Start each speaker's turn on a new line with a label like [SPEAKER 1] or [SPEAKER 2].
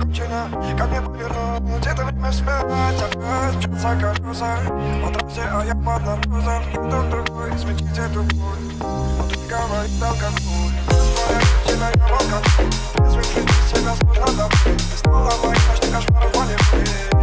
[SPEAKER 1] причина, как мне повернуть это время вспять. Опять мчатся колеса по трассе, а я под наркозом. Никто другой смягчить эту боль, но тут говорит алкоголь. Твоя причина, я в алкоголе. Трезвый жизнь себя сложно добыть. Ты стала моим ночным кошмаром по небе.